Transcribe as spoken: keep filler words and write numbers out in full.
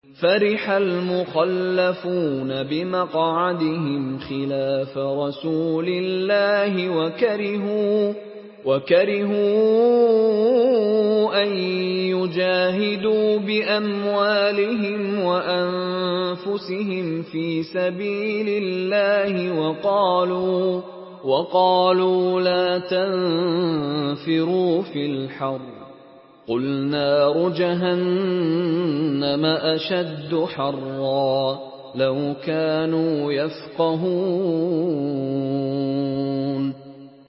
فَرِحَ الْمُخَلَّفُونَ بِمَقْعَدِهِمْ خِلَافَ رَسُولِ اللَّهِ وَكَرِهُوا أَن يُجَاهِدُوا بِأَمْوَالِهِمْ وَأَنفُسِهِمْ فِي سَبِيلِ اللَّهِ وَقَالُوا لَا تَنفِرُوا فِي الْحَرِّ ۗ قُلْ نَارُ جَهَنَّمَ أَشَدُّ حَرًّا ۚ لَّوْ كَانُوا يَفْقَهُونَ